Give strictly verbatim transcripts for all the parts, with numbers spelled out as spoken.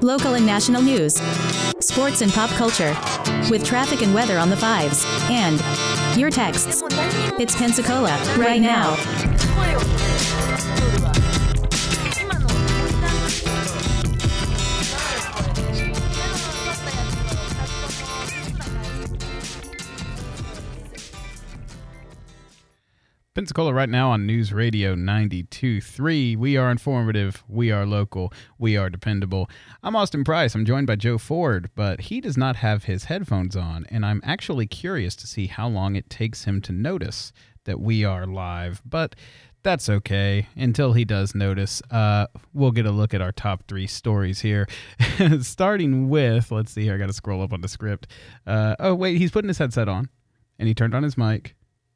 local and national news, sports and pop culture, with traffic and weather on the fives, and your texts. It's Pensacola, right now. Pensacola right now on News Radio ninety-two point three. We are informative, we are local, we are dependable. I'm Austin Price. I'm joined by Joe Ford, but he does not have his headphones on, and I'm actually curious to see how long it takes him to notice that we are live, but that's okay. Until he does notice, uh, we'll get a look at our top three stories here. Starting with, let's see here, I got to scroll up on the script. Uh, oh, wait, he's putting his headset on, and he turned on his mic.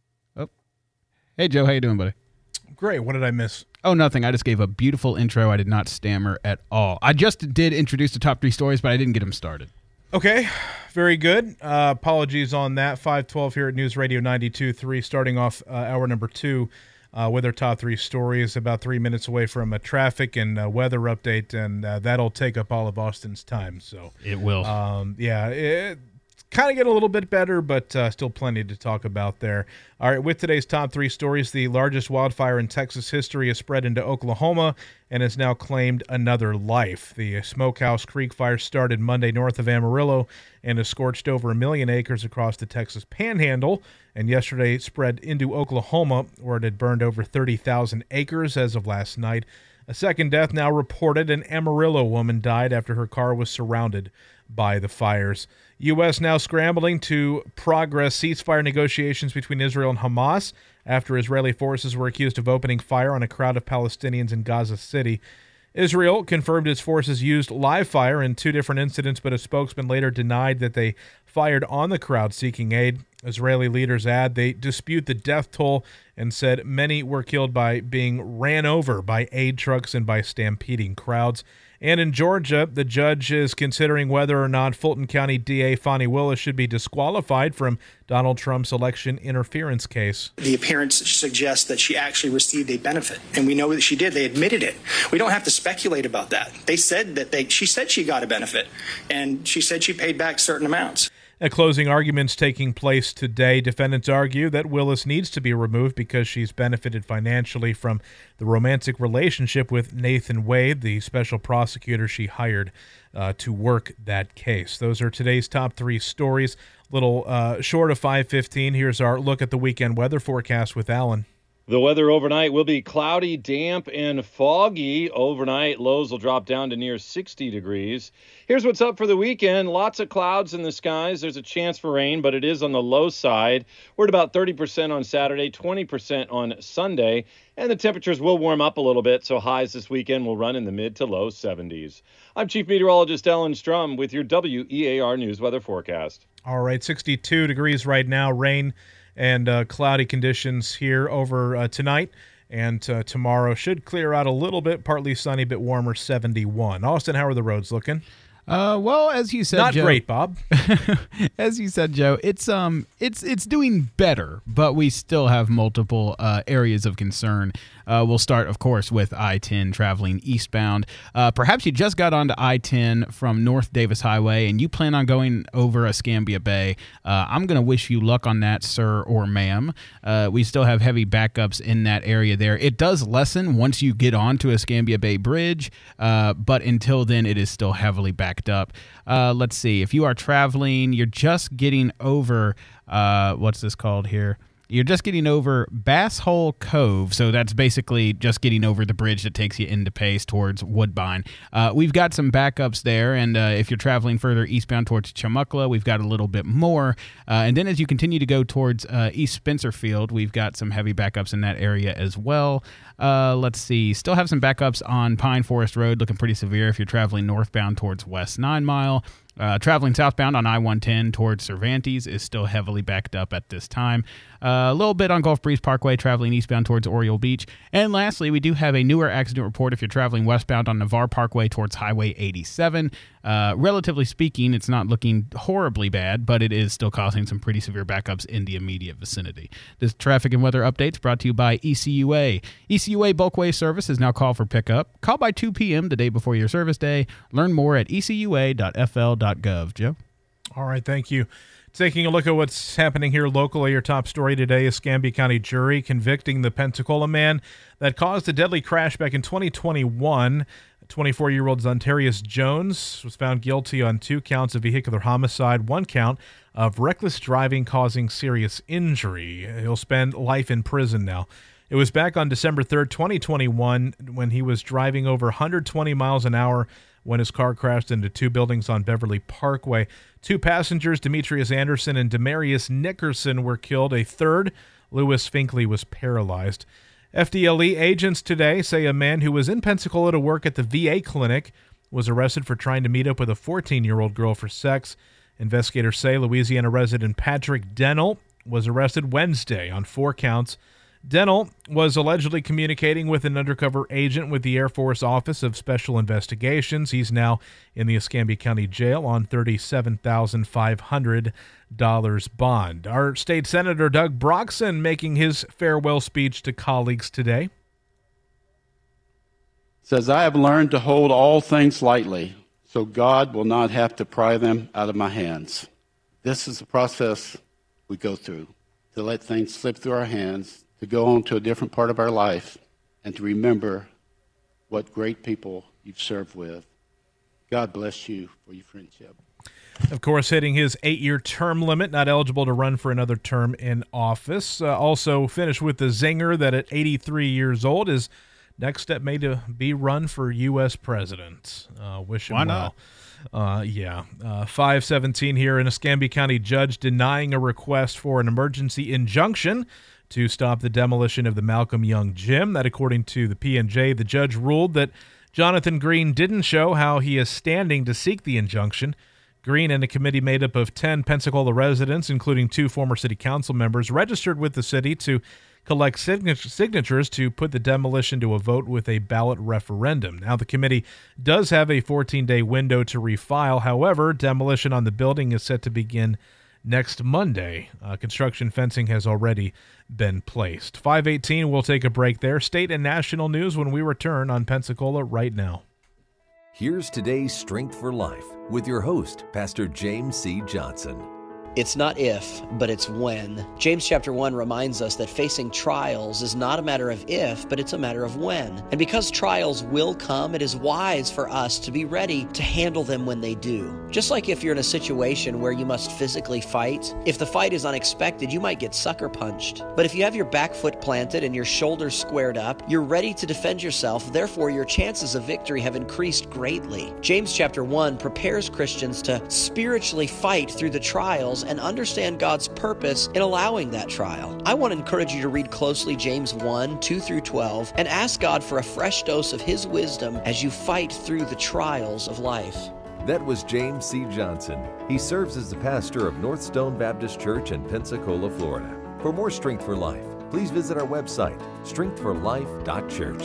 Hey, Joe, how you doing, buddy? Great. What did I miss? Oh, nothing. I just gave a beautiful intro. I did not stammer at all. I just did introduce the top three stories, but I didn't get them started. Okay. Very good. Uh, apologies on that. five twelve here at News Radio ninety-two point three, starting off uh, hour number two uh, with our top three stories, about three minutes away from a traffic and uh, weather update, and uh, that'll take up all of Austin's time. So It will. Um, yeah, it kind of get a little bit better, but uh, still plenty to talk about there. All right, with today's top three stories, the largest wildfire in Texas history has spread into Oklahoma and has now claimed another life. The Smokehouse Creek fire started Monday north of Amarillo and has scorched over a million acres across the Texas Panhandle, and yesterday spread into Oklahoma, where it had burned over thirty thousand acres as of last night. A second death now reported. An Amarillo woman died after her car was surrounded by the fires. U S now scrambling to progress ceasefire negotiations between Israel and Hamas after Israeli forces were accused of opening fire on a crowd of Palestinians in Gaza City. Israel confirmed its forces used live fire in two different incidents, but a spokesman later denied that they fired on the crowd seeking aid. Israeli leaders add they dispute the death toll and said many were killed by being ran over by aid trucks and by stampeding crowds. And in Georgia, the judge is considering whether or not Fulton County D A Fani Willis should be disqualified from Donald Trump's election interference case. The appearance suggests that she actually received a benefit, and we know that she did. They admitted it. We don't have to speculate about that. They said that they. She said she got a benefit, and she said she paid back certain amounts. At closing arguments taking place today, defendants argue that Willis needs to be removed because she's benefited financially from the romantic relationship with Nathan Wade, the special prosecutor she hired uh, to work that case. Those are today's top three stories. Little uh, short of five fifteen. Here's our look at the weekend weather forecast with Alan. The weather overnight will be cloudy, damp, and foggy. Overnight, lows will drop down to near sixty degrees. Here's what's up for the weekend. Lots of clouds in the skies. There's a chance for rain, but it is on the low side. We're at about thirty percent on Saturday, twenty percent on Sunday, and the temperatures will warm up a little bit, so highs this weekend will run in the mid to low seventies. I'm Chief Meteorologist Ellen Strum with your W E A R News weather forecast. All right, sixty-two degrees right now, rain and uh, cloudy conditions here over uh, tonight, and uh, tomorrow should clear out a little bit, partly sunny, bit warmer, seventy-one. Austin, how are the roads looking? Uh, well, as you said, not Joe, great, Bob. As you said, Joe, it's um, it's it's doing better, but we still have multiple uh, areas of concern. Uh, we'll start, of course, with I ten traveling eastbound. Uh, perhaps you just got onto I ten from North Davis Highway and you plan on going over Escambia Bay. Uh, I'm going to wish you luck on that, sir or ma'am. Uh, we still have heavy backups in that area there. It does lessen once you get onto Escambia Bay Bridge, uh, but until then, it is still heavily backed up. Uh, let's see. If you are traveling, you're just getting over, uh, what's this called here? You're just getting over Bass Hole Cove, so that's basically just getting over the bridge that takes you into Pace towards Woodbine. Uh, we've got some backups there, and uh, if you're traveling further eastbound towards Chumuckla, we've got a little bit more. Uh, and then as you continue to go towards uh, East Spencerfield, we've got some heavy backups in that area as well. Uh, let's see. Still have some backups on Pine Forest Road, looking pretty severe if you're traveling northbound towards West Nine Mile. Uh, traveling southbound on I one ten towards Cervantes is still heavily backed up at this time. Uh, a little bit on Gulf Breeze Parkway traveling eastbound towards Oriole Beach. And lastly, we do have a newer accident report if you're traveling westbound on Navarre Parkway towards Highway eighty-seven. Uh, relatively speaking, it's not looking horribly bad, but it is still causing some pretty severe backups in the immediate vicinity. This traffic and weather updates brought to you by E C U A. E C U A Bulkway service is now called for pickup. Call by two p.m. the day before your service day. Learn more at e c u a dot f l dot gov. Joe? All right, thank you. Taking a look at what's happening here locally, your top story today is Escambia County jury convicting the Pensacola man that caused a deadly crash back in twenty twenty-one. twenty-four-year-old Zontarius Jones was found guilty on two counts of vehicular homicide, one count of reckless driving causing serious injury. He'll spend life in prison now. It was back on December third, twenty twenty-one, when he was driving over one hundred twenty miles an hour when his car crashed into two buildings on Beverly Parkway. Two passengers, Demetrius Anderson and Demarius Nickerson, were killed. A third, Lewis Finkley, was paralyzed. F D L E agents today say a man who was in Pensacola to work at the V A clinic was arrested for trying to meet up with a fourteen-year-old girl for sex. Investigators say Louisiana resident Patrick Dennell was arrested Wednesday on four counts. Dennell was allegedly communicating with an undercover agent with the Air Force Office of Special Investigations. He's now in the Escambia County Jail on thirty-seven thousand five hundred dollars bond. Our state senator Doug Broxson making his farewell speech to colleagues today. Says, I have learned to hold all things lightly, so God will not have to pry them out of my hands. This is the process we go through, to let things slip through our hands, to go on to a different part of our life, and to remember what great people you've served with. God bless you for your friendship. Of course, hitting his eight-year term limit, not eligible to run for another term in office. Uh, also finished with the zinger that at eighty-three years old, his next step may to be run for U S president. Uh, wish him Why well. not? Uh, yeah. Uh, five seventeen here, an Escambia County judge denying a request for an emergency injunction to stop the demolition of the Malcolm Young Gym. That, according to the P and J, the judge ruled that Jonathan Green didn't show how he is standing to seek the injunction. Green and a committee made up of ten Pensacola residents, including two former city council members, registered with the city to collect signatures to put the demolition to a vote with a ballot referendum. Now, the committee does have a fourteen-day window to refile. However, demolition on the building is set to begin next Monday. Uh, construction fencing has already been placed. five eighteen, we'll take a break there. State and national news when we return on Pensacola Right Now. Here's today's Strength for Life with your host, Pastor James C. Johnson. It's not if, but it's when. James chapter one reminds us that facing trials is not a matter of if, but it's a matter of when. And because trials will come, it is wise for us to be ready to handle them when they do. Just like if you're in a situation where you must physically fight, if the fight is unexpected, you might get sucker punched. But if you have your back foot planted and your shoulders squared up, you're ready to defend yourself. Therefore, your chances of victory have increased greatly. James chapter one prepares Christians to spiritually fight through the trials and understand God's purpose in allowing that trial. I want to encourage you to read closely James one, two through twelve, and ask God for a fresh dose of His wisdom as you fight through the trials of life. That was James C. Johnson. He serves as the pastor of North Stone Baptist Church in Pensacola, Florida. For more Strength for Life, please visit our website, strength for life dot church.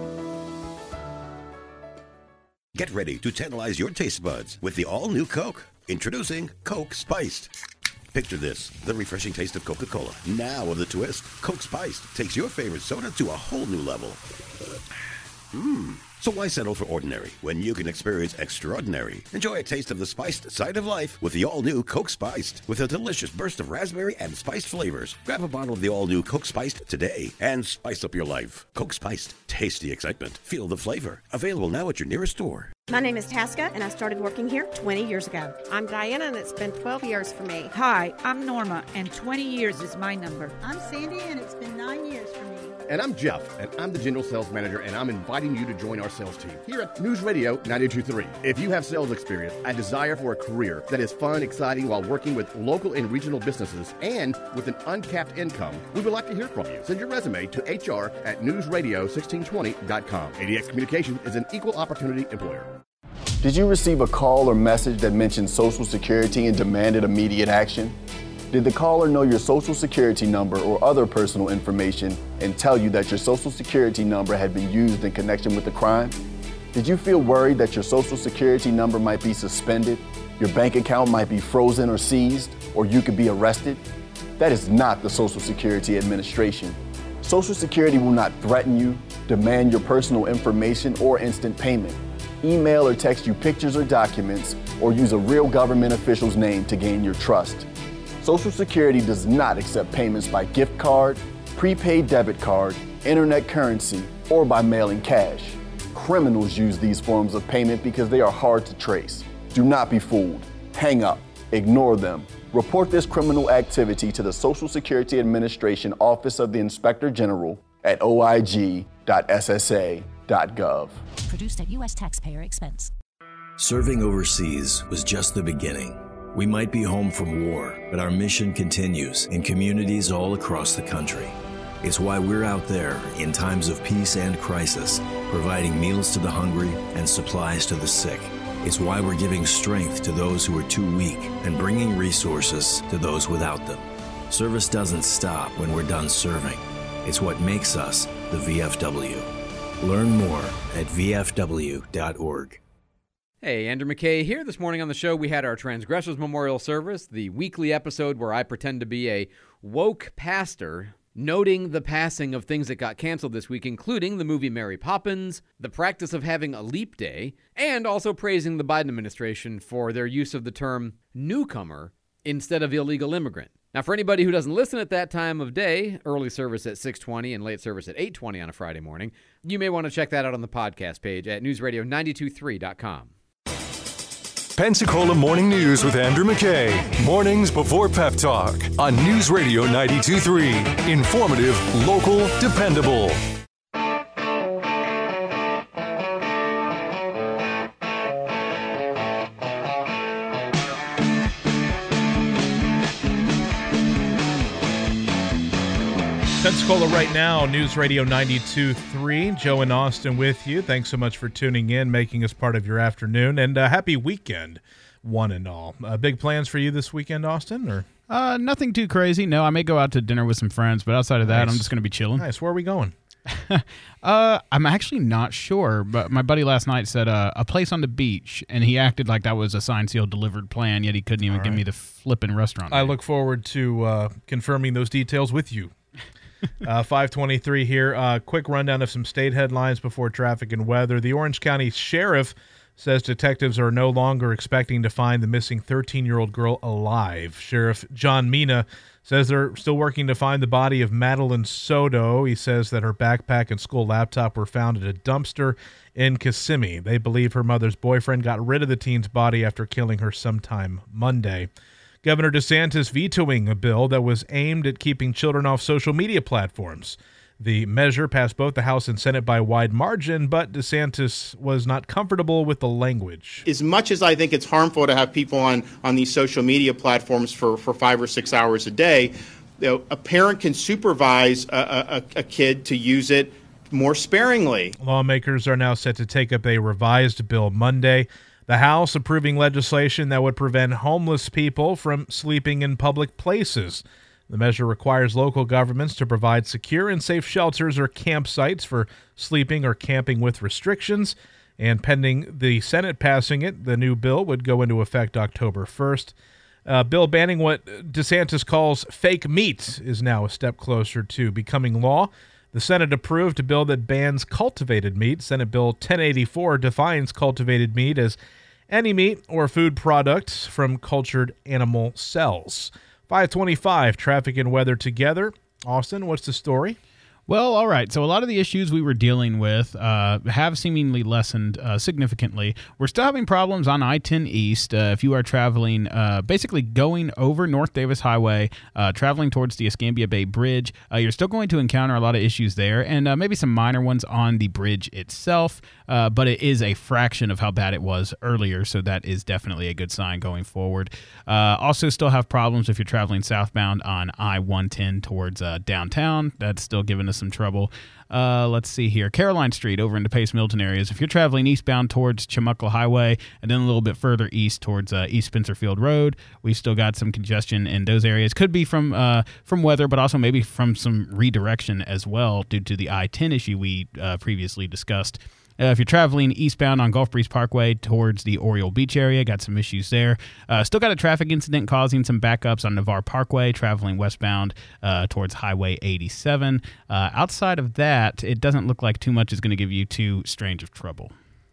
Get ready to tantalize your taste buds with the all-new Coke. Introducing Coke Spiced. Picture this, the refreshing taste of Coca-Cola. Now with a twist, Coke Spiced takes your favorite soda to a whole new level. Mmm. So why settle for ordinary when you can experience extraordinary? Enjoy a taste of the spiced side of life with the all-new Coke Spiced with a delicious burst of raspberry and spiced flavors. Grab a bottle of the all-new Coke Spiced today and spice up your life. Coke Spiced. Tasty excitement. Feel the flavor. Available now at your nearest store. My name is Tasca, and I started working here twenty years ago. I'm Diana, and it's been twelve years for me. Hi, I'm Norma, and twenty years is my number. I'm Sandy, and it's been nine years for me. And I'm Jeff, and I'm the General Sales Manager, and I'm inviting you to join our sales team here at News Radio ninety-two point three. If you have sales experience, a desire for a career that is fun, exciting while working with local and regional businesses, and with an uncapped income, we would like to hear from you. Send your resume to H R at news radio sixteen twenty dot com. A D X Communications is an equal opportunity employer. Did you receive a call or message that mentioned Social Security and demanded immediate action? Did the caller know your Social Security number or other personal information and tell you that your Social Security number had been used in connection with the crime? Did you feel worried that your Social Security number might be suspended, your bank account might be frozen or seized, or you could be arrested? That is not the Social Security Administration. Social Security will not threaten you, demand your personal information, or instant payment, email or text you pictures or documents, or use a real government official's name to gain your trust. Social Security does not accept payments by gift card, prepaid debit card, internet currency, or by mailing cash. Criminals use these forms of payment because they are hard to trace. Do not be fooled. Hang up. Ignore them. Report this criminal activity to the Social Security Administration Office of the Inspector General at o i g dot s s a dot gov. Produced at U S taxpayer expense. Serving overseas was just the beginning. We might be home from war, but our mission continues in communities all across the country. It's why we're out there in times of peace and crisis, providing meals to the hungry and supplies to the sick. It's why we're giving strength to those who are too weak and bringing resources to those without them. Service doesn't stop when we're done serving. It's what makes us the V F W. Learn more at v f w dot org. Hey, Andrew McKay here. This morning on the show, we had our Transgressors Memorial Service, the weekly episode where I pretend to be a woke pastor, noting the passing of things that got canceled this week, including the movie Mary Poppins, the practice of having a leap day, and also praising the Biden administration for their use of the term newcomer instead of illegal immigrant. Now, for anybody who doesn't listen at that time of day, early service at six twenty and late service at eight twenty on a Friday morning, you may want to check that out on the podcast page at news radio nine two three dot com. Pensacola Morning News with Andrew McKay. Mornings before Pep Talk on News Radio ninety-two point three. Informative, local, dependable. Pensacola right now, News Radio ninety-two point three. Joe and Austin with you. Thanks so much for tuning in, making us part of your afternoon, and uh, happy weekend, one and all. Uh, big plans for you this weekend, Austin? Or uh, nothing too crazy. No, I may go out to dinner with some friends, but outside of that, nice. I'm just going to be chilling. Nice. Where are we going? uh, I'm actually not sure, but my buddy last night said uh, a place on the beach, and he acted like that was a signed, sealed, delivered plan, yet he couldn't even all give right. me the flippin' restaurant I name. look forward to uh, confirming those details with you. uh, five twenty-three here. Uh, quick rundown of some state headlines before traffic and weather. The Orange County Sheriff says detectives are no longer expecting to find the missing thirteen-year-old girl alive. Sheriff John Mina says they're still working to find the body of Madeline Soto. He says that her backpack and school laptop were found at a dumpster in Kissimmee. They believe her mother's boyfriend got rid of the teen's body after killing her sometime Monday. Governor DeSantis vetoing a bill that was aimed at keeping children off social media platforms. The measure passed both the House and Senate by a wide margin, but DeSantis was not comfortable with the language. As much as I think it's harmful to have people on, on these social media platforms for, for five or six hours a day, you know, a parent can supervise a, a, a kid to use it more sparingly. Lawmakers are now set to take up a revised bill Monday. The House approving legislation that would prevent homeless people from sleeping in public places. The measure requires local governments to provide secure and safe shelters or campsites for sleeping or camping with restrictions. And pending the Senate passing it, the new bill would go into effect October first. A bill banning what DeSantis calls fake meat is now a step closer to becoming law. The Senate approved a bill that bans cultivated meat. Senate Bill ten eighty-four defines cultivated meat as any meat or food products from cultured animal cells. five twenty-five, traffic and weather together. Austin, what's the story? Well, all right. So a lot of the issues we were dealing with uh, have seemingly lessened uh, significantly. We're still having problems on I ten East. Uh, if you are traveling, uh, basically going over North Davis Highway, uh, traveling towards the Escambia Bay Bridge, uh, you're still going to encounter a lot of issues there, and uh, maybe some minor ones on the bridge itself, uh, but it is a fraction of how bad it was earlier, so that is definitely a good sign going forward. Uh, also still have problems if you're traveling southbound on I one ten towards uh, downtown. That's still giving us some trouble. Uh, let's see here. Caroline Street over into Pace Milton areas. If you're traveling eastbound towards Chumuckla Highway and then a little bit further east towards uh, East Spencerfield Road, we've still got some congestion in those areas. Could be from uh, from weather, but also maybe from some redirection as well due to the I ten issue we uh, previously discussed. Uh, if you're traveling eastbound on Gulf Breeze Parkway towards the Oriole Beach area, got some issues there. Uh, still got a traffic incident causing some backups on Navarre Parkway, traveling westbound uh, towards Highway eighty-seven. Uh, outside of that, it doesn't look like too much is going to give you too strange of trouble.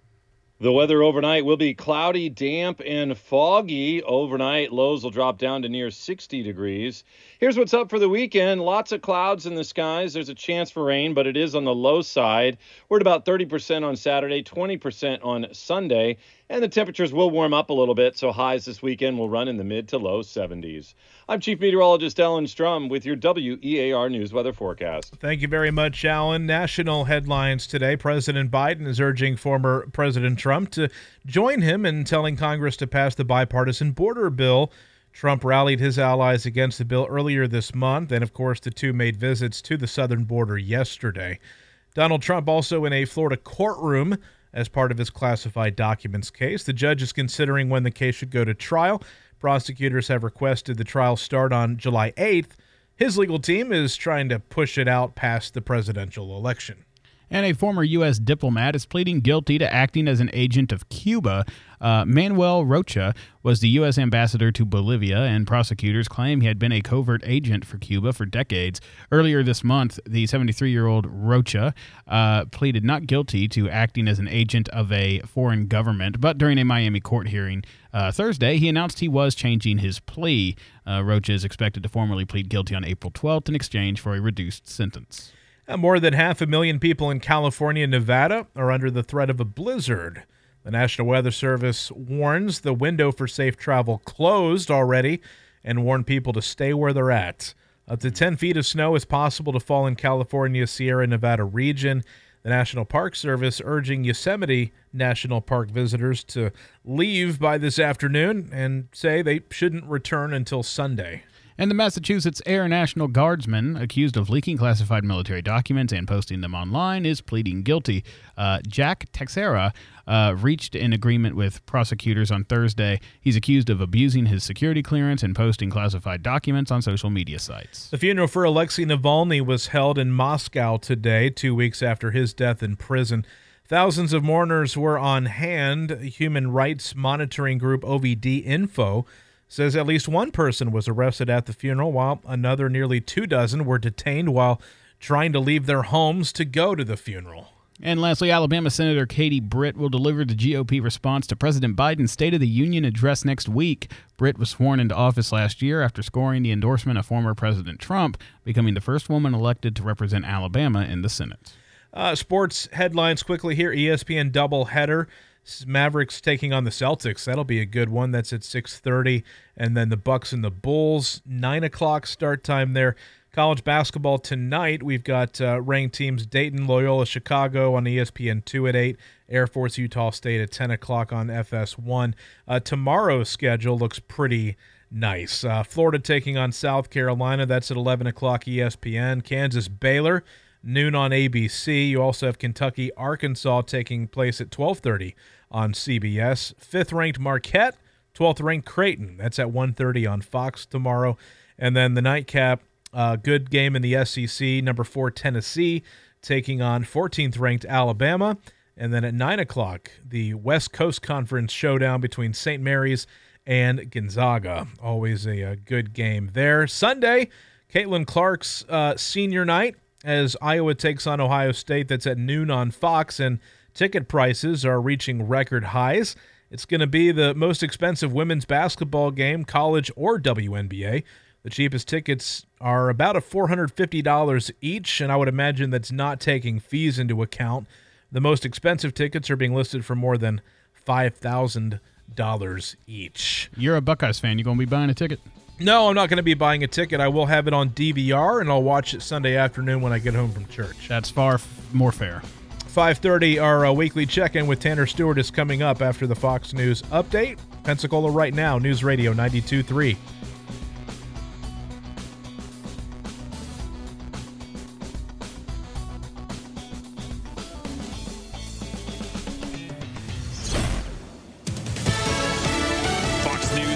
The weather overnight will be cloudy, damp, and foggy. Overnight, lows will drop down to near sixty degrees. Here's what's up for the weekend. Lots of clouds in the skies. There's a chance for rain, but it is on the low side. We're at about thirty percent on Saturday, twenty percent on Sunday. And the temperatures will warm up a little bit, so highs this weekend will run in the mid to low seventies. I'm Chief Meteorologist Alan Strum with your W E A R News weather forecast. Thank you very much, Alan. National headlines today. President Biden is urging former President Trump to join him in telling Congress to pass the bipartisan border bill. Trump rallied his allies against the bill earlier this month, and of course the two made visits to the southern border yesterday. Donald Trump also in a Florida courtroom as part of his classified documents case. The judge is considering when the case should go to trial. Prosecutors have requested the trial start on July eighth. His legal team is trying to push it out past the presidential election. And a former U S diplomat is pleading guilty to acting as an agent of Cuba. Uh, Manuel Rocha was the U S ambassador to Bolivia, and prosecutors claim he had been a covert agent for Cuba for decades. Earlier this month, the seventy-three-year-old Rocha uh, pleaded not guilty to acting as an agent of a foreign government, but during a Miami court hearing uh, Thursday, he announced he was changing his plea. Uh, Rocha is expected to formally plead guilty on April twelfth in exchange for a reduced sentence. More than half a million people in California and Nevada are under the threat of a blizzard. The National Weather Service warns the window for safe travel closed already and warned people to stay where they're at. Up to ten feet of snow is possible to fall in California's Sierra Nevada region. The National Park Service urging Yosemite National Park visitors to leave by this afternoon and say they shouldn't return until Sunday. And the Massachusetts Air National Guardsman, accused of leaking classified military documents and posting them online, is pleading guilty. Uh, Jack Texera uh, reached an agreement with prosecutors on Thursday. He's accused of abusing his security clearance and posting classified documents on social media sites. The funeral for Alexei Navalny was held in Moscow today, two weeks after his death in prison. Thousands of mourners were on hand. Human rights monitoring group O V D Info says at least one person was arrested at the funeral, while another nearly two dozen were detained while trying to leave their homes to go to the funeral. And lastly, Alabama Senator Katie Britt will deliver the G O P response to President Biden's State of the Union address next week. Britt was sworn into office last year after scoring the endorsement of former President Trump, becoming the first woman elected to represent Alabama in the Senate. Uh, sports headlines quickly here. E S P N doubleheader. Mavericks taking on the Celtics. That'll be a good one. That's at six thirty. And then the Bucks and the Bulls, nine o'clock start time there. College basketball tonight. We've got uh, ranked teams Dayton, Loyola, Chicago on E S P N two at eight. Air Force, Utah State at ten o'clock on F S one. Uh, tomorrow's schedule looks pretty nice. Uh, Florida taking on South Carolina. That's at eleven o'clock E S P N. Kansas, Baylor, noon on A B C. You also have Kentucky, Arkansas taking place at twelve thirty on C B S. Fifth-ranked Marquette, twelfth-ranked Creighton. That's at one thirty on Fox tomorrow. And then the nightcap, uh, good game in the S E C. Number four, Tennessee, taking on fourteenth-ranked Alabama. And then at nine o'clock, the West Coast Conference showdown between Saint Mary's and Gonzaga. Always a, a good game there. Sunday, Caitlin Clark's uh, senior night, as Iowa takes on Ohio State. That's at noon on Fox, and ticket prices are reaching record highs. It's going to be the most expensive women's basketball game, college or W N B A. The cheapest tickets are about a four hundred fifty dollars each, and I would imagine that's not taking fees into account. The most expensive tickets are being listed for more than five thousand dollars each. You're a Buckeyes fan. You going to be buying a ticket? No, I'm not going to be buying a ticket. I will have it on D V R, and I'll watch it Sunday afternoon when I get home from church. That's far f- more fair. five thirty, our uh, weekly check-in with Tanner Stewart is coming up after the Fox News update. Pensacola Right Now, News Radio ninety-two point three.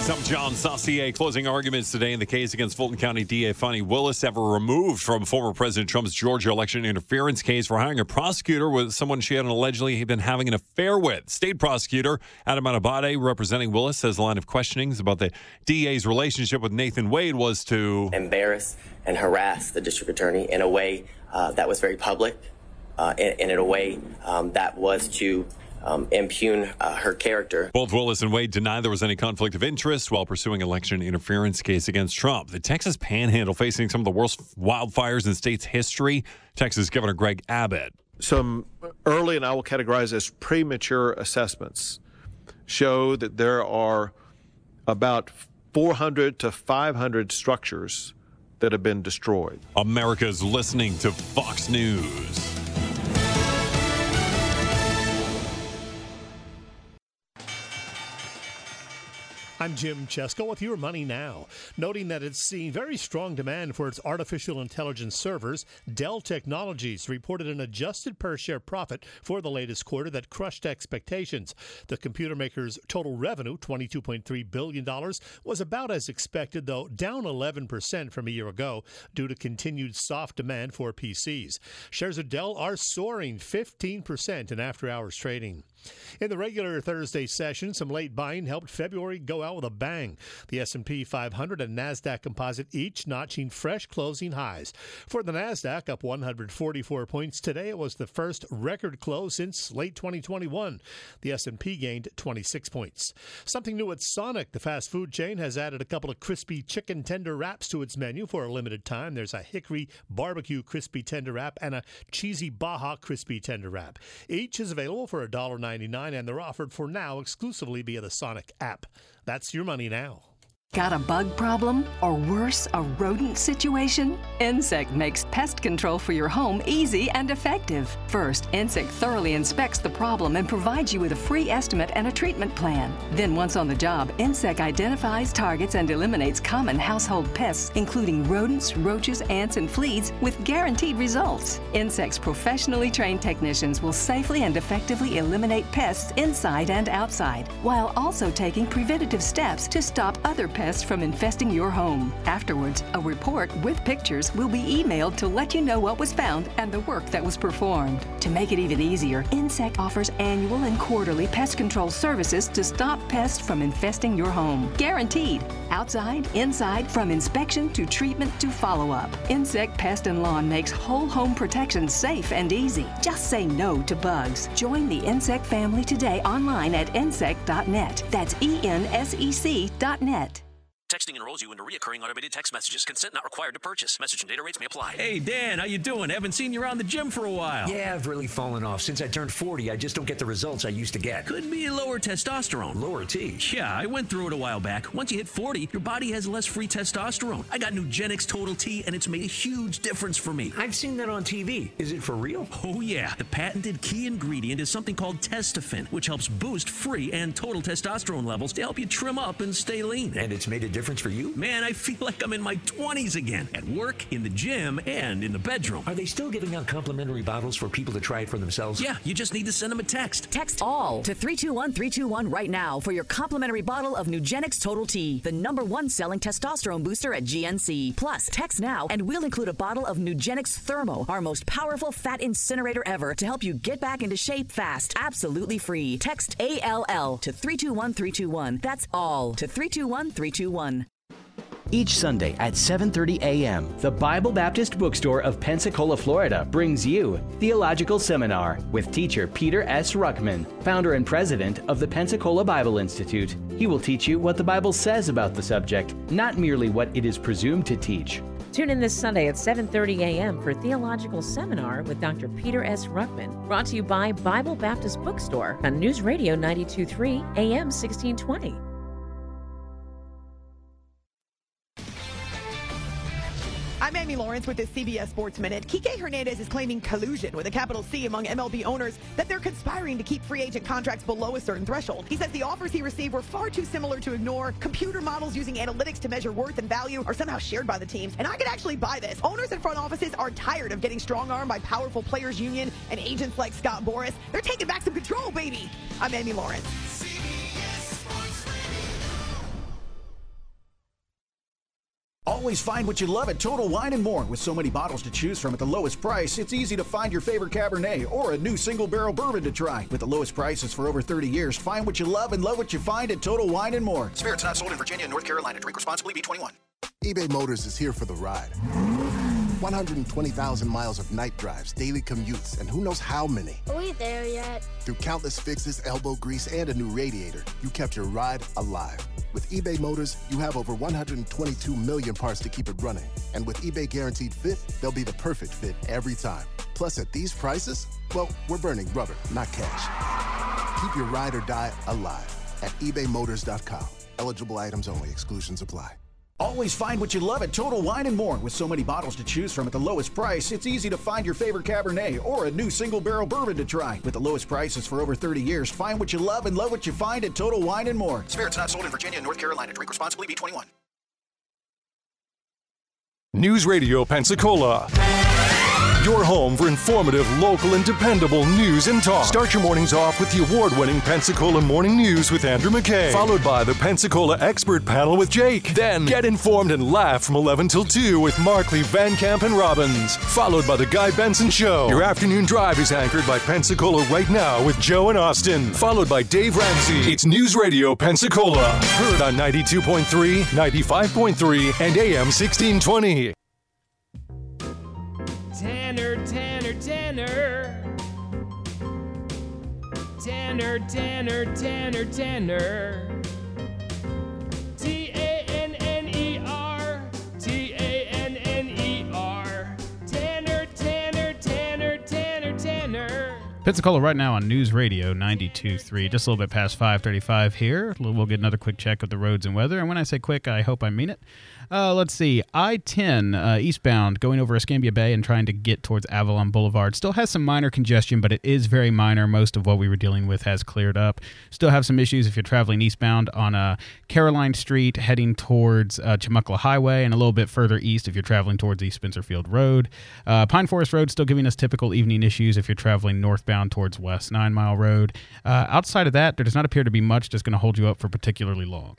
Some John Saucier closing arguments today in the case against Fulton County D A Fonnie Willis ever removed from former President Trump's Georgia election interference case for hiring a prosecutor with someone she had allegedly been having an affair with. State prosecutor Adam Anabate, representing Willis, says the line of questionings about the D A's relationship with Nathan Wade was to embarrass and harass the district attorney in a way uh, that was very public, uh, and, and in a way um, that was to Um, impugn uh, her character. Both Willis and Wade deny there was any conflict of interest while pursuing election interference case against Trump. The Texas Panhandle facing some of the worst wildfires in state's history. Texas Governor Greg Abbott. Some early, and I will categorize as premature assessments, show that there are about four hundred to five hundred structures that have been destroyed. America's listening to Fox News. I'm Jim Chesko with Your Money Now. Noting that it's seeing very strong demand for its artificial intelligence servers, Dell Technologies reported an adjusted per-share profit for the latest quarter that crushed expectations. The computer maker's total revenue, twenty-two point three billion dollars, was about as expected, though down eleven percent from a year ago due to continued soft demand for P Cs. Shares of Dell are soaring fifteen percent in after-hours trading. In the regular Thursday session, some late buying helped February go out with a bang. The S and P five hundred and NASDAQ Composite each notching fresh closing highs. For the NASDAQ, up one hundred forty-four points today. It was the first record close since late twenty twenty-one. The S and P gained twenty-six points. Something new at Sonic. The fast food chain has added a couple of crispy chicken tender wraps to its menu for a limited time. There's a hickory barbecue crispy tender wrap and a cheesy Baja crispy tender wrap. Each is available for one dollar ninety-nine, and they're offered for now exclusively via the Sonic app. That's Your Money Now. Got a bug problem? Or worse, a rodent situation? Insect makes pest control for your home easy and effective. First, Insect thoroughly inspects the problem and provides you with a free estimate and a treatment plan. Then once on the job, Insect identifies, targets, and eliminates common household pests, including rodents, roaches, ants, and fleas, with guaranteed results. Insect's professionally trained technicians will safely and effectively eliminate pests inside and outside, while also taking preventative steps to stop other pests from infesting your home. Afterwards, a report with pictures will be emailed to let you know what was found and the work that was performed. To make it even easier, Insect offers annual and quarterly pest control services to stop pests from infesting your home. Guaranteed. Outside, inside, from inspection to treatment to follow-up. Insect Pest and Lawn makes whole home protection safe and easy. Just say no to bugs. Join the Insect family today online at insect dot net. That's E N S E C dot net. Texting enrolls you into recurring automated text messages. Consent not required to purchase. Message and data rates may apply. Hey, Dan, how you doing? Haven't seen you around the gym for a while. Yeah, I've really fallen off. Since I turned forty, I just don't get the results I used to get. Could be lower testosterone. Lower T? Yeah, I went through it a while back. Once you hit forty, your body has less free testosterone. I got Nugenix Total T, and it's made a huge difference for me. I've seen that on T V. Is it for real? Oh, yeah. The patented key ingredient is something called Testofen, which helps boost free and total testosterone levels to help you trim up and stay lean. And it's made a difference for you? Man, I feel like I'm in my twenties again, at work, in the gym, and in the bedroom. Are they still giving out complimentary bottles for people to try it for themselves? Yeah, you just need to send them a text. Text ALL to three two one three two one right now for your complimentary bottle of Nugenix Total T, the number one selling testosterone booster at G N C. Plus, text now and we'll include a bottle of Nugenix Thermo, our most powerful fat incinerator ever, to help you get back into shape fast, absolutely free. Text A L L to three two one three two one. That's ALL to three two one three two one. Each Sunday at seven thirty a.m., the Bible Baptist Bookstore of Pensacola, Florida brings you Theological Seminar with teacher Peter S. Ruckman, founder and president of the Pensacola Bible Institute. He will teach you what the Bible says about the subject, not merely what it is presumed to teach. Tune in this Sunday at seven thirty a.m. for Theological Seminar with Doctor Peter S. Ruckman, brought to you by Bible Baptist Bookstore on News Radio ninety-two point three A M sixteen twenty. I'm Amy Lawrence with the C B S Sports Minute. Kike Hernandez is claiming collusion with a capital C among M L B owners, that they're conspiring to keep free agent contracts below a certain threshold. He says the offers he received were far too similar to ignore. Computer models using analytics to measure worth and value are somehow shared by the teams. And I could actually buy this. Owners and front offices are tired of getting strong-armed by powerful players union and agents like Scott Boras. They're taking back some control, baby. I'm Amy Lawrence. Always find what you love at Total Wine and More. With so many bottles to choose from at the lowest price, it's easy to find your favorite Cabernet or a new single barrel bourbon to try. With the lowest prices for over thirty years, find what you love and love what you find at Total Wine and More. Spirits not sold in Virginia and North Carolina. Drink responsibly. Be twenty-one. eBay Motors is here for the ride. one hundred twenty thousand miles of night drives, daily commutes, and who knows how many. Are we there yet? Through countless fixes, elbow grease, and a new radiator, you kept your ride alive. With eBay Motors, you have over one hundred twenty-two million parts to keep it running. And with eBay Guaranteed Fit, they'll be the perfect fit every time. Plus, at these prices, well, we're burning rubber, not cash. Keep your ride or die alive at ebay motors dot com. Eligible items only. Exclusions apply. Always find what you love at Total Wine and More. With so many bottles to choose from at the lowest price, it's easy to find your favorite Cabernet or a new single barrel bourbon to try. With the lowest prices for over thirty years, find what you love and love what you find at Total Wine and More. Spirits not sold in Virginia and North Carolina. Drink responsibly. Be twenty-one. News Radio Pensacola. Your home for informative, local, and dependable news and talk. Start your mornings off with the award-winning Pensacola Morning News with Andrew McKay, followed by the Pensacola Expert Panel with Jake. Then, get informed and laugh from eleven till two with Markley, Van Camp, and Robbins, followed by the Guy Benson Show. Your afternoon drive is anchored by Pensacola Right Now with Joe and Austin, followed by Dave Ramsey. It's News Radio Pensacola, heard on ninety-two point three, ninety-five point three, and A M sixteen twenty. Tanner, Tanner, Tanner. Tanner, Tanner, Tanner, Tanner. T A N N E R. T A N N E R. Tanner, Tanner, Tanner, Tanner, Tanner. Pensacola right now on News Radio ninety-two point three. Just a little bit past five thirty-five here. We'll get another quick check of the roads and weather. And when I say quick, I hope I mean it. Uh, let's see. I ten uh, eastbound going over Escambia Bay and trying to get towards Avalon Boulevard. Still has some minor congestion, but it is very minor. Most of what we were dealing with has cleared up. Still have some issues if you're traveling eastbound on uh, Caroline Street heading towards uh, Chumuckla Highway, and a little bit further east if you're traveling towards East Spencerfield Road. Uh, Pine Forest Road still giving us typical evening issues if you're traveling northbound towards West Nine Mile Road. Uh, outside of that, there does not appear to be much that's going to hold you up for particularly long.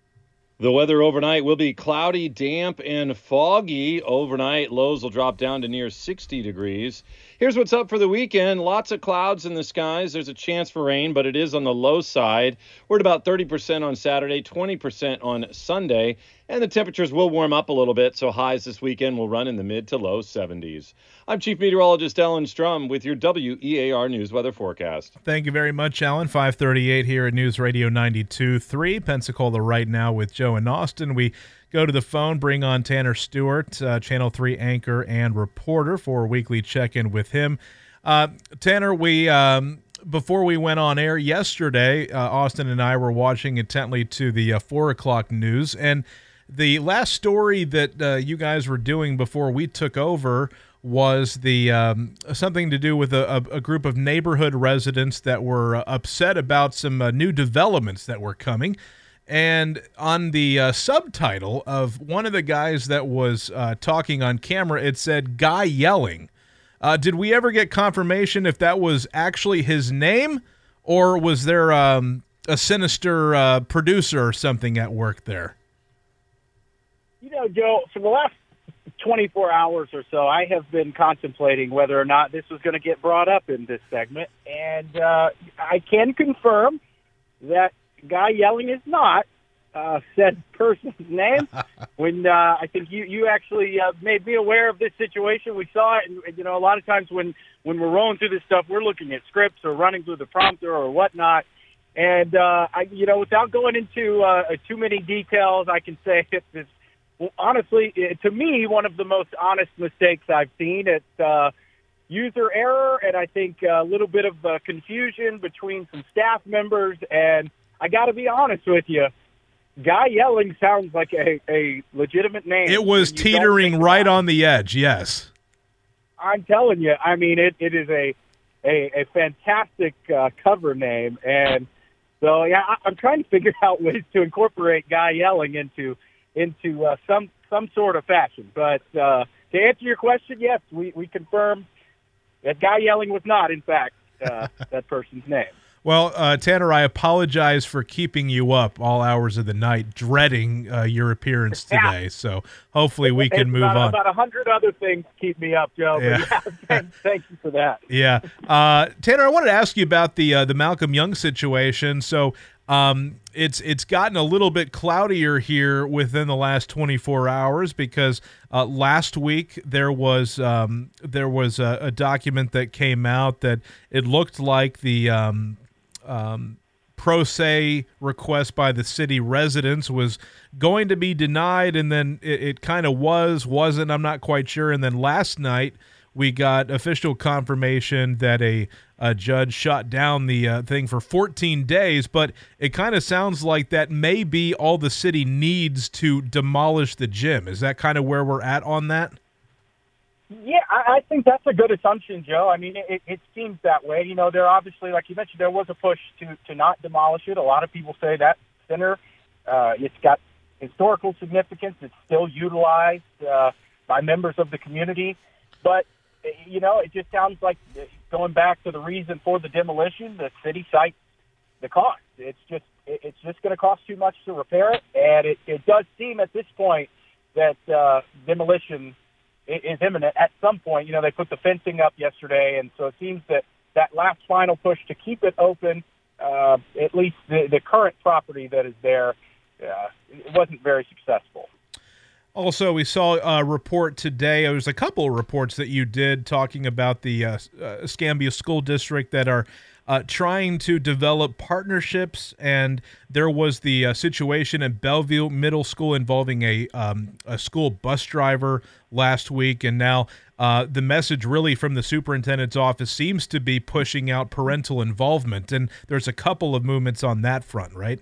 The weather overnight will be cloudy, damp, and foggy. Overnight, lows will drop down to near sixty degrees. Here's what's up for the weekend. Lots of clouds in the skies. There's a chance for rain, but it is on the low side. We're at about thirty percent on Saturday, twenty percent on Sunday. And the temperatures will warm up a little bit, so highs this weekend will run in the mid to low seventies. I'm Chief Meteorologist Alan Strum with your W E A R News Weather Forecast. Thank you very much, Alan. five thirty-eight here at News Radio ninety-two point three. Pensacola right now with Joe and Austin. We go to the phone, bring on Tanner Stewart, uh, Channel three anchor and reporter, for a weekly check-in with him. Uh, Tanner, we... Um, Before we went on air yesterday, uh, Austin and I were watching intently to the uh, four o'clock news, and the last story that uh, you guys were doing before we took over was the um, something to do with a, a group of neighborhood residents that were uh, upset about some uh, new developments that were coming. And on the uh, subtitle of one of the guys that was uh, talking on camera, it said, "Guy Yelling." Uh, did we ever get confirmation if that was actually his name, or was there um, a sinister uh, producer or something at work there? You know, Joe, for the last twenty-four hours or so, I have been contemplating whether or not this was going to get brought up in this segment, and uh, I can confirm that Guy Yelling is not uh, said person's name. When uh, I think you you actually uh, made me aware of this situation, we saw it, and you know, a lot of times when when we're rolling through this stuff, we're looking at scripts or running through the prompter or whatnot. And uh, I, you know, without going into uh, too many details, I can say it's, it's well, honestly, it, to me, one of the most honest mistakes I've seen. It's uh, user error, and I think a little bit of uh, confusion between some staff members. And I got to be honest with you, Guy Yelling sounds like a, a legitimate name. It was teetering right on the edge, yes. I'm telling you, I mean, it, it is a, a, a fantastic uh, cover name. And so, yeah, I, I'm trying to figure out ways to incorporate Guy Yelling into into uh, some some sort of fashion. But uh, to answer your question, yes, we, we confirmed that Guy Yelling was not, in fact, uh, that person's name. Well, uh, Tanner, I apologize for keeping you up all hours of the night, dreading uh, your appearance today. So hopefully we can It's move about, on. About a hundred other things keep me up, Joe. But Yeah. yeah, thank, thank you for that. Yeah, uh, Tanner, I wanted to ask you about the uh, the Malcolm Young situation. So um, it's it's gotten a little bit cloudier here within the last twenty-four hours because uh, last week there was um, there was a, a document that came out that it looked like the um, um, pro se request by the city residents was going to be denied, and then it, it kind of was, wasn't, I'm not quite sure. And then last night we got official confirmation that a, a judge shot down the uh, thing for fourteen days, but it kind of sounds like that may be all the city needs to demolish the gym. Is that kind of where we're at on that? Yeah, I, I think that's a good assumption, Joe. I mean, it, it seems that way. You know, there obviously, like you mentioned, there was a push to, to not demolish it. A lot of people say that center, uh, it's got historical significance. It's still utilized uh, by members of the community. But, you know, it just sounds like going back to the reason for the demolition, the city cites the cost. It's just it, it's just going to cost too much to repair it. And it, it does seem at this point that uh, demolition is imminent at some point. You know, they put the fencing up yesterday, and so it seems that that last final push to keep it open, uh, at least the, the current property that is there, uh, it wasn't very successful. Also, we saw a report today. There was a couple of reports that you did talking about the uh, uh, Escambia School District that are uh, trying to develop partnerships, and there was the uh, situation at Bellevue Middle School involving a um, a school bus driver last week, and now uh, the message really from the superintendent's office seems to be pushing out parental involvement, and there's a couple of movements on that front, right?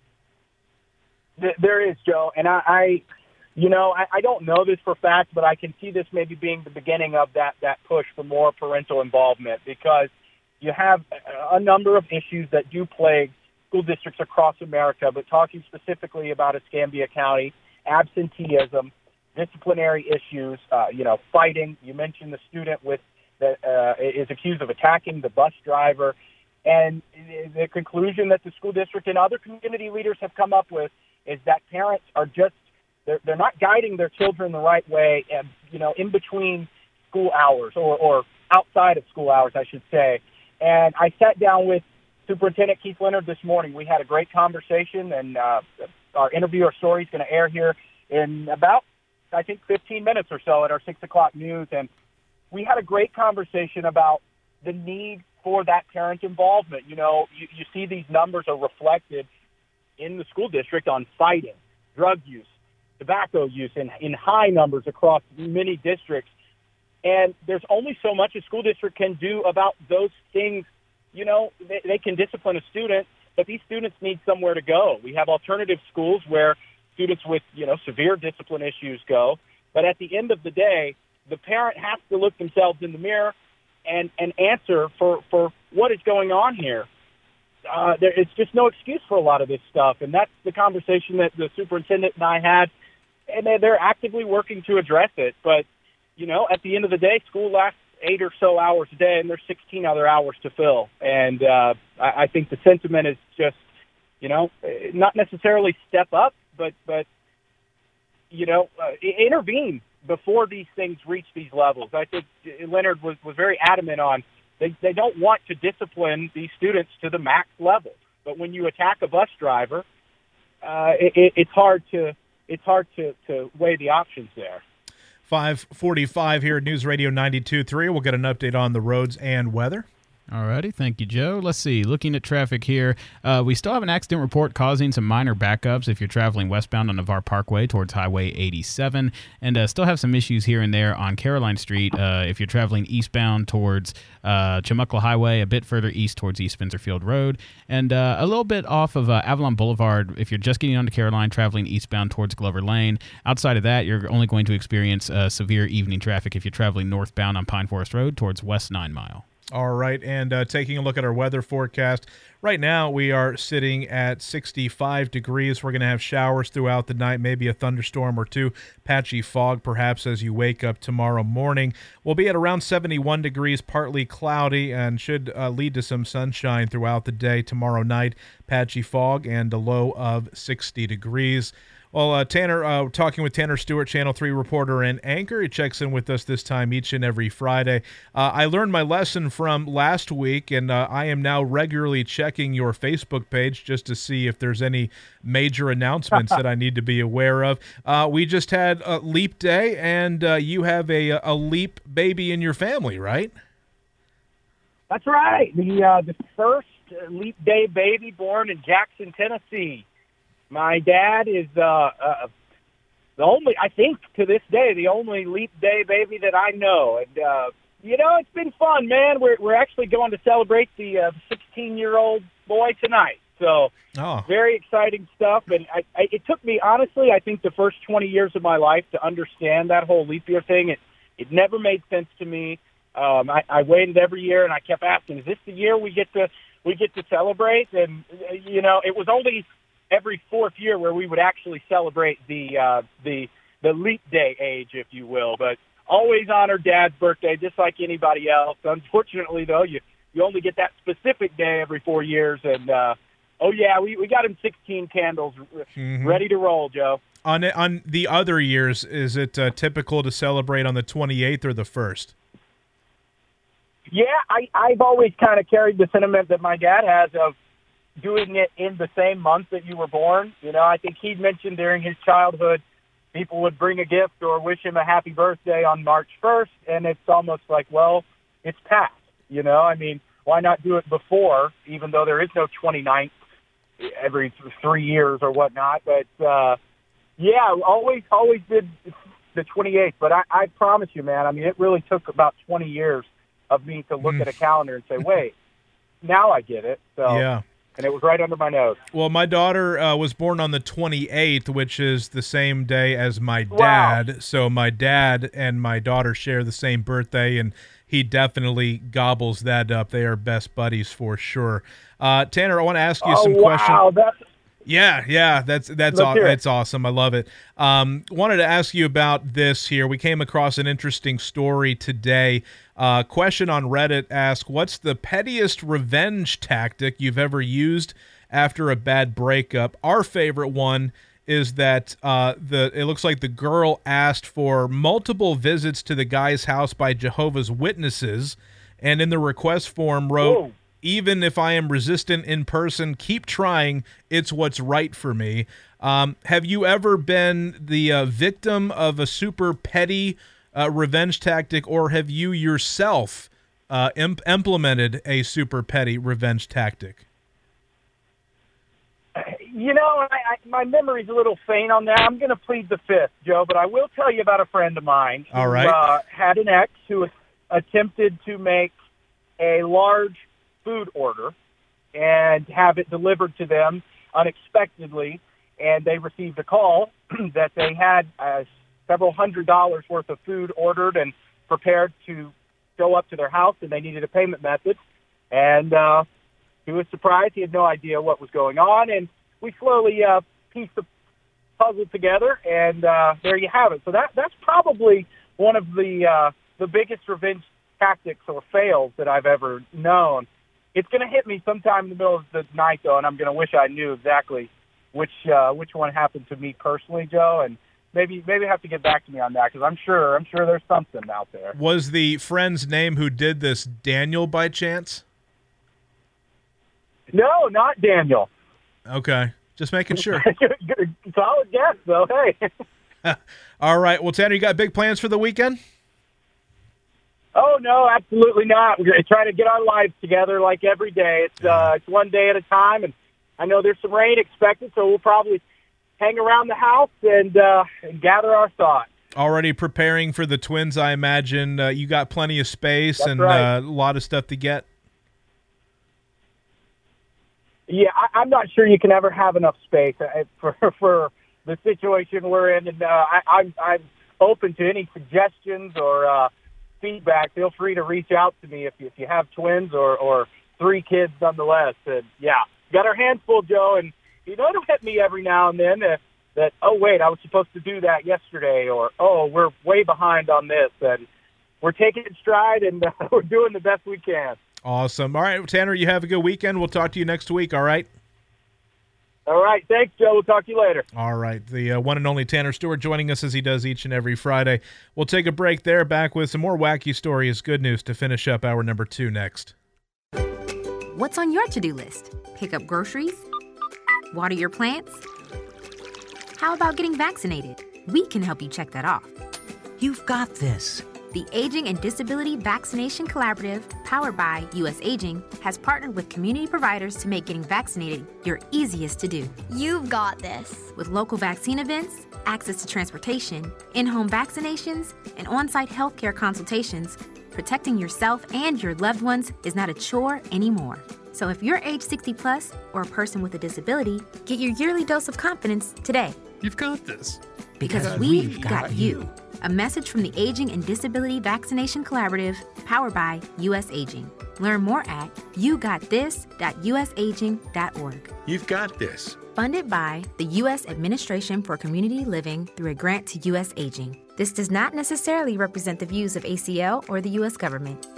There is, Joe, and I, I you know, I, I don't know this for fact, but I can see this maybe being the beginning of that, that push for more parental involvement, because you have a number of issues that do plague school districts across America, but talking specifically about Escambia County, absenteeism, disciplinary issues, uh, you know, fighting. You mentioned the student with that uh, is accused of attacking the bus driver. And the conclusion that the school district and other community leaders have come up with is that parents are just, they're, they're not guiding their children the right way, and, you know, in between school hours or, or outside of school hours, I should say. And I sat down with Superintendent Keith Leonard this morning. We had a great conversation, and uh, our interview, our story is going to air here in about, I think, fifteen minutes or so at our six o'clock news. And we had a great conversation about the need for that parent involvement. You know, you, you see these numbers are reflected in the school district on fighting, drug use, tobacco use in, in high numbers across many districts. And there's only so much a school district can do about those things. You know, they, they can discipline a student, but these students need somewhere to go. We have alternative schools where students with, you know, severe discipline issues go. But at the end of the day, the parent has to look themselves in the mirror and, and answer for, for what is going on here. Uh, there, it's just no excuse for a lot of this stuff. And that's the conversation that the superintendent and I had. And they, they're actively working to address it. But, you know, at the end of the day, school lasts eight or so hours a day, and there's sixteen other hours to fill. And uh, I, I think the sentiment is just, you know, not necessarily step up, but, but you know, uh, intervene before these things reach these levels. I think Leonard was, was very adamant on they, they don't want to discipline these students to the max level. But when you attack a bus driver, uh, it, it's hard to it's hard to, to weigh the options there. five forty-five here at News Radio ninety-two point three. We'll get an update on the roads and weather. Alrighty, thank you, Joe. Let's see. Looking at traffic here, uh, we still have an accident report causing some minor backups if you're traveling westbound on Navarre Parkway towards Highway eighty-seven, and uh, still have some issues here and there on Caroline Street uh, if you're traveling eastbound towards uh, Chumuckla Highway, a bit further east towards East Spencerfield Road, and uh, a little bit off of uh, Avalon Boulevard if you're just getting onto Caroline traveling eastbound towards Glover Lane. Outside of that, you're only going to experience uh, severe evening traffic if you're traveling northbound on Pine Forest Road towards West Nine Mile. All right, and uh, taking a look at our weather forecast, Right now, we are sitting at sixty-five degrees. We're going to have showers throughout the night, maybe a thunderstorm or two, patchy fog perhaps as you wake up tomorrow morning. We'll be at around seventy-one degrees, partly cloudy, and should uh, lead to some sunshine throughout the day tomorrow night, patchy fog, and a low of sixty degrees. Well, uh, Tanner, uh, talking with Tanner Stewart, Channel three reporter and anchor. He checks in with us this time each and every Friday. Uh, I learned my lesson from last week, and uh, I am now regularly checking your Facebook page just to see if there's any major announcements that I need to be aware of. Uh, we just had a Leap Day, and uh, you have a, a Leap baby in your family, right? That's right. The, uh, the first Leap Day baby born in Jackson, Tennessee. My dad is uh, uh, the only, I think to this day, the only Leap Day baby that I know. And, uh, you know, it's been fun, man. We're we're actually going to celebrate the uh, sixteen-year-old boy tonight. So oh. very exciting stuff. And I, I, it took me, honestly, I think the first twenty years of my life to understand that whole leap year thing. It, it never made sense to me. Um, I, I waited every year, and I kept asking, is this the year we get to we get to celebrate? And, you know, it was only every fourth year where we would actually celebrate the uh, the the leap day age, if you will. But always honor Dad's birthday, just like anybody else. Unfortunately, though, you you only get that specific day every four years. And uh, oh yeah, we, we got him sixteen candles mm-hmm. ready to roll, Joe. On on the other years, is it uh, typical to celebrate on the twenty-eighth or the first? Yeah, I I've always kind of carried the sentiment that my dad has of doing it in the same month that you were born. You know, I think he mentioned during his childhood, people would bring a gift or wish him a happy birthday on March first, and it's almost like, well, it's past. You know, I mean, why not do it before, even though there is no twenty-ninth every three years or whatnot. But, uh, yeah, always, always did the twenty-eighth. But I, I promise you, man, I mean, it really took about twenty years of me to look mm. at a calendar and say, wait, now I get it. So yeah. And it was right under my nose. Well, my daughter uh, was born on the twenty-eighth, which is the same day as my Wow. dad. So my dad and my daughter share the same birthday, and he definitely gobbles that up. They are best buddies for sure. Uh, Tanner, I want to ask you oh, some wow. questions. That's Yeah, yeah, that's that's Let's aw- hear it. that's awesome. I love it. Um, wanted to ask you about this here. We came across an interesting story today. Uh, question on Reddit asked, "What's the pettiest revenge tactic you've ever used after a bad breakup?" Our favorite one is that uh, the it looks like the girl asked for multiple visits to the guy's house by Jehovah's Witnesses, and in the request form wrote, Whoa. "Even if I am resistant in person, keep trying. It's what's right for me." Um, have you ever been the uh, victim of a super petty uh, revenge tactic, or have you yourself uh, imp- implemented a super petty revenge tactic? You know, I, I, my memory's a little faint on that. I'm going to plead the fifth, Joe, but I will tell you about a friend of mine who All right. uh, had an ex who attempted to make a large food order and have it delivered to them unexpectedly, and they received a call that they had uh, several hundred dollars worth of food ordered and prepared to go up to their house, and they needed a payment method. And uh, he was surprised. He had no idea what was going on, and we slowly uh, pieced the puzzle together, and uh, there you have it. So that that's probably one of the uh, the biggest revenge tactics or fails that I've ever known. It's going to hit me sometime in the middle of the night, though, and I'm going to wish I knew exactly which uh, which one happened to me personally, Joe, and maybe maybe have to get back to me on that, because I'm sure I'm sure there's something out there. Was the friend's name who did this Daniel by chance? No, not Daniel. Okay, just making sure. Solid guess, though. Hey. All right. Well, Tanner, you got big plans for the weekend? Oh, no, absolutely not. We're going to try to get our lives together like every day. It's uh, it's one day at a time, and I know there's some rain expected, so we'll probably hang around the house and, uh, and gather our thoughts. Already preparing for the Twins, I imagine. Uh, you got plenty of space That's and right. uh, a lot of stuff to get. Yeah, I, I'm not sure you can ever have enough space uh, for for the situation we're in, and uh, I, I'm I'm open to any suggestions or uh, feedback. Feel free to reach out to me if you, if you have twins or, or three kids nonetheless. And, yeah, got our hands full, Joe. And, you know, it'll hit me every now and then uh, that, oh, wait, I was supposed to do that yesterday, or, oh, we're way behind on this. And we're taking it stride, and uh, we're doing the best we can. Awesome. All right, Tanner, you have a good weekend. We'll talk to you next week, all right? All right. Thanks, Joe. We'll talk to you later. All right. The uh, one and only Tanner Stewart joining us as he does each and every Friday. We'll take a break there, back with some more wacky stories, good news to finish up hour number two next. What's on your to-do list? Pick up groceries? Water your plants? How about getting vaccinated? We can help you check that off. You've got this. The Aging and Disability Vaccination Collaborative, powered by U S Aging, has partnered with community providers to make getting vaccinated your easiest to do. You've got this. With local vaccine events, access to transportation, in-home vaccinations, and on-site healthcare consultations, protecting yourself and your loved ones is not a chore anymore. So if you're age sixty plus or a person with a disability, get your yearly dose of confidence today. You've got this. Because, because we've, we've got, got you. you. A message from the Aging and Disability Vaccination Collaborative, powered by U S Aging. Learn more at you got this dot u s aging dot org. You've got this. Funded by the U S Administration for Community Living through a grant to U S Aging. This does not necessarily represent the views of A C L or the U S government.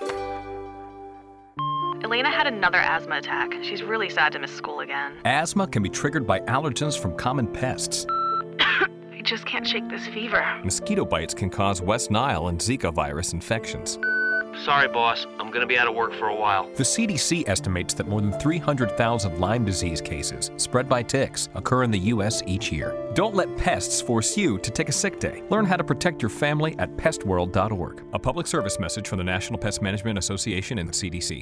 Elena had another asthma attack. She's really sad to miss school again. Asthma can be triggered by allergens from common pests. I just can't shake this fever. Mosquito bites can cause West Nile and Zika virus infections. Sorry, boss. I'm going to be out of work for a while. The C D C estimates that more than three hundred thousand Lyme disease cases spread by ticks occur in the U S each year. Don't let pests force you to take a sick day. Learn how to protect your family at pest world dot org. A public service message from the National Pest Management Association and the C D C.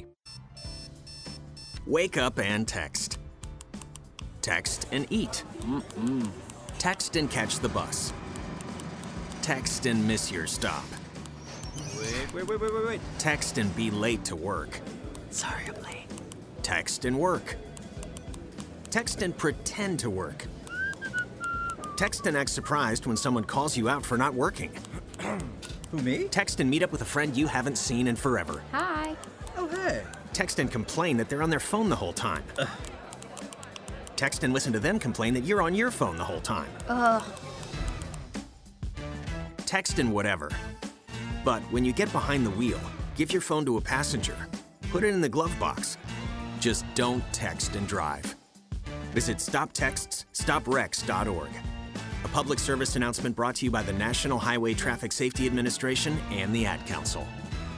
Wake up and text. Text and eat. Mm-mm. Text and catch the bus. Text and miss your stop. Wait, wait, wait, wait, wait, wait. Text and be late to work. Sorry, I'm late. Text and work. Text and pretend to work. Text and act surprised when someone calls you out for not working. Who, me? Text and meet up with a friend you haven't seen in forever. Hi. Oh, hey. Text and complain that they're on their phone the whole time. Ugh. Text and listen to them complain that you're on your phone the whole time. Ugh. Text and whatever. But when you get behind the wheel, give your phone to a passenger. Put it in the glove box. Just don't text and drive. Visit stop texts stop wrecks dot org. A public service announcement brought to you by the National Highway Traffic Safety Administration and the Ad Council.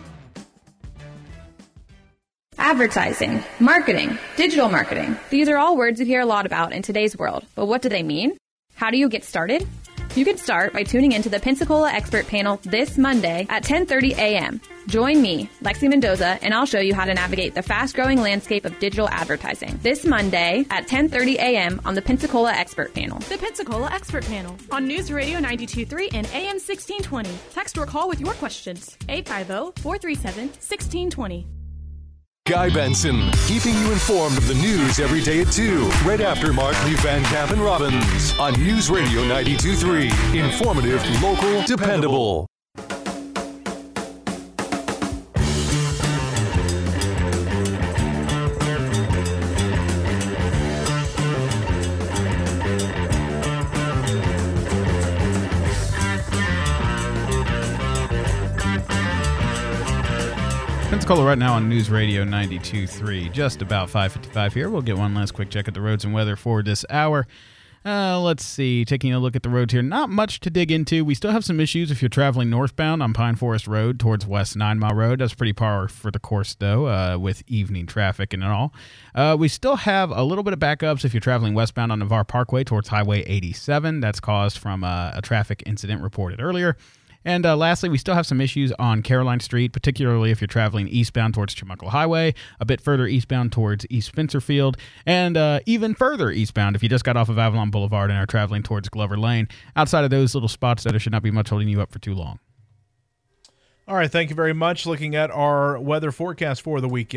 Advertising, marketing, digital marketing. These are all words you hear a lot about in today's world. But what do they mean? How do you get started? You can start by tuning into the Pensacola Expert Panel this Monday at ten thirty a.m. Join me, Lexi Mendoza, and I'll show you how to navigate the fast-growing landscape of digital advertising. This Monday at ten thirty a.m. on the Pensacola Expert Panel. The Pensacola Expert Panel on News Radio ninety-two point three and A M sixteen twenty. Text or call with your questions. eight five zero, four three seven, one six two zero. Guy Benson, keeping you informed of the news every day at two, right after Markley, Van Camp, and Robbins on News Radio ninety-two point three. Informative, local, dependable. Pensacola right now on News Radio ninety-two point three. Just about five fifty-five here. We'll get one last quick check at the roads and weather for this hour. Uh, let's see. Taking a look at the roads here. Not much to dig into. We still have some issues if you're traveling northbound on Pine Forest Road towards West Nine Mile Road. That's pretty par for the course, though, uh, with evening traffic and all. Uh, we still have a little bit of backups if you're traveling westbound on Navarre Parkway towards Highway eighty-seven. That's caused from uh, a traffic incident reported earlier. And uh, lastly, we still have some issues on Caroline Street, particularly if you're traveling eastbound towards Chumuckle Highway, a bit further eastbound towards East Spencerfield, and uh, even further eastbound if you just got off of Avalon Boulevard and are traveling towards Glover Lane. Outside of those little spots, there should not be much holding you up for too long. All right, thank you very much. Looking at our weather forecast for the weekend.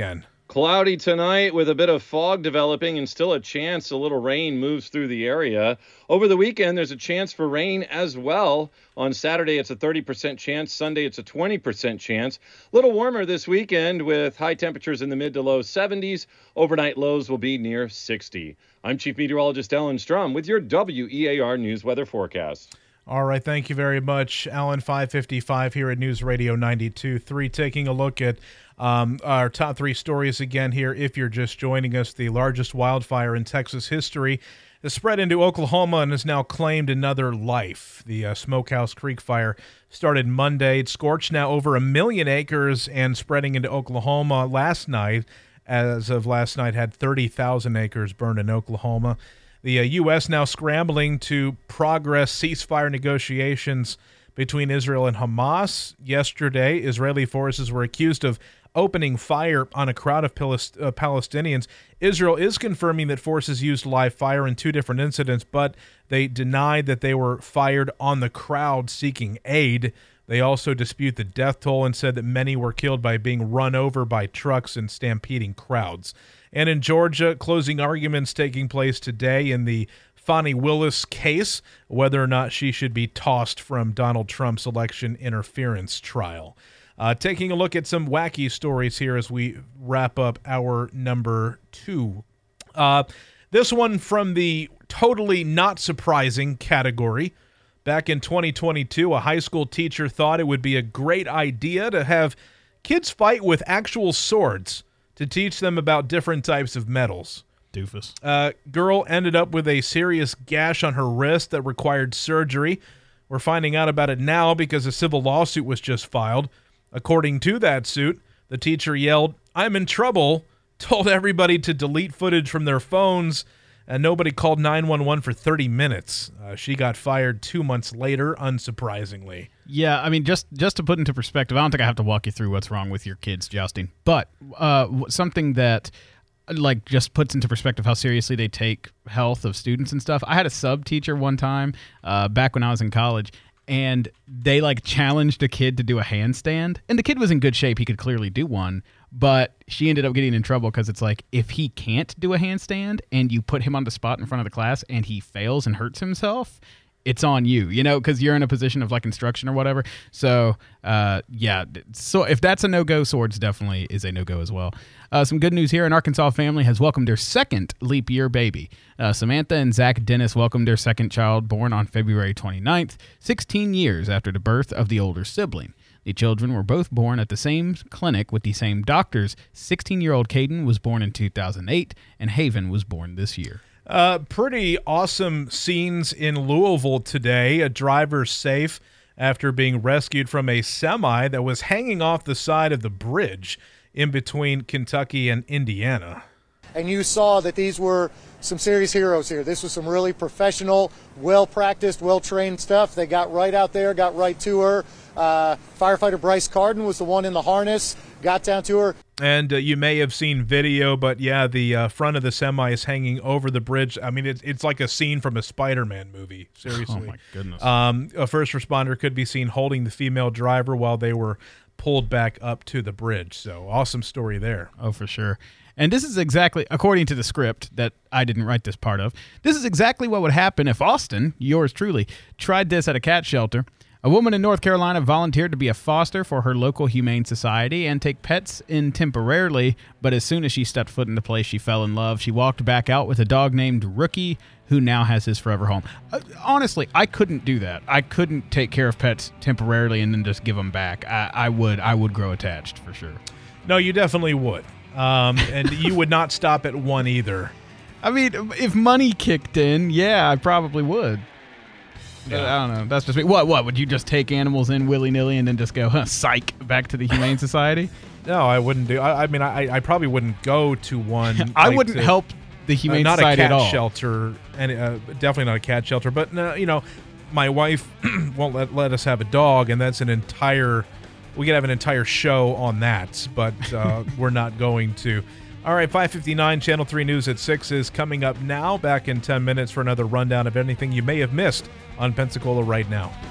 Cloudy tonight with a bit of fog developing and still a chance a little rain moves through the area. Over the weekend, there's a chance for rain as well. On Saturday, it's a thirty percent chance. Sunday, it's a twenty percent chance. A little warmer this weekend with high temperatures in the mid to low seventies. Overnight lows will be near sixty. I'm Chief Meteorologist Alan Strum with your W E A R News Weather Forecast. All right, thank you very much, Alan. five fifty-five here at News Radio ninety-two point three. Taking a look at um, our top three stories again here. If you're just joining us, the largest wildfire in Texas history has spread into Oklahoma and has now claimed another life. The uh, Smokehouse Creek fire started Monday. It scorched now over a million acres and spreading into Oklahoma last night. As of last night, had thirty thousand acres burned in Oklahoma. The uh, U S now scrambling to progress ceasefire negotiations between Israel and Hamas. Yesterday, Israeli forces were accused of opening fire on a crowd of Palest- uh, Palestinians. Israel is confirming that forces used live fire in two different incidents, but they denied that they were fired on the crowd seeking aid. They also dispute the death toll and said that many were killed by being run over by trucks and stampeding crowds. And in Georgia, closing arguments taking place today in the Fani Willis case, whether or not she should be tossed from Donald Trump's election interference trial. Uh, taking a look at some wacky stories here as we wrap up our number two. Uh, this one from the totally not surprising category. Back in twenty twenty-two, a high school teacher thought it would be a great idea to have kids fight with actual swords to teach them about different types of metals. Doofus. Uh, girl ended up with a serious gash on her wrist that required surgery. We're finding out about it now because a civil lawsuit was just filed. According to that suit, the teacher yelled, "I'm in trouble," told everybody to delete footage from their phones, and nobody called nine one one for thirty minutes. Uh, she got fired two months later, unsurprisingly. Yeah, I mean, just just to put into perspective, I don't think I have to walk you through what's wrong with your kids jousting, but uh, something that like just puts into perspective how seriously they take health of students and stuff. I had a sub teacher one time uh, back when I was in college, and they like challenged a kid to do a handstand, and the kid was in good shape. He could clearly do one, but she ended up getting in trouble because it's like, if he can't do a handstand and you put him on the spot in front of the class and he fails and hurts himself, it's on you, you know, because you're in a position of like instruction or whatever. So, uh, yeah, so if that's a no-go, swords definitely is a no-go as well. Uh, some good news here. An Arkansas family has welcomed their second leap year baby. Uh, Samantha and Zach Dennis welcomed their second child, born on February twenty-ninth, sixteen years after the birth of the older sibling. The children were both born at the same clinic with the same doctors. sixteen-year-old Caden was born in two thousand eight, and Haven was born this year. Uh, pretty awesome scenes in Louisville today. A driver safe after being rescued from a semi that was hanging off the side of the bridge in between Kentucky and Indiana. And you saw that these were some serious heroes here. This was some really professional, well-practiced, well-trained stuff. They got right out there, got right to her. Uh, firefighter Bryce Carden was the one in the harness, got down to her. And uh, you may have seen video, but yeah, the uh, front of the semi is hanging over the bridge. I mean, it's, it's like a scene from a Spider-Man movie, seriously. Oh, my goodness. Um, a first responder could be seen holding the female driver while they were pulled back up to the bridge. So awesome story there. Oh, for sure. And this is exactly, according to the script that I didn't write this part of, this is exactly what would happen if Austin, yours truly, tried this at a cat shelter. A woman in North Carolina volunteered to be a foster for her local humane society and take pets in temporarily, but as soon as she stepped foot in the place, she fell in love. She walked back out with a dog named Rookie, who now has his forever home. Uh, honestly, I couldn't do that. I couldn't take care of pets temporarily and then just give them back. I, I would I would grow attached for sure. No, you definitely would. Um, and you would not stop at one either. I mean, if money kicked in, yeah, I probably would. Yeah. I don't know. That's just me. What? What? Would you just take animals in willy-nilly and then just go, huh, psych, back to the Humane Society? No, I wouldn't do. I, I mean, I, I probably wouldn't go to one. I like wouldn't to, help the Humane uh, Society at all. Not a cat shelter, and uh, definitely not a cat shelter. But no, you know, my wife won't let let us have a dog, and that's an entire. We could have an entire show on that, but uh, we're not going to. All right, five fifty-nine, Channel three News at six is coming up now. Back in ten minutes for another rundown of anything you may have missed on Pensacola Right Now.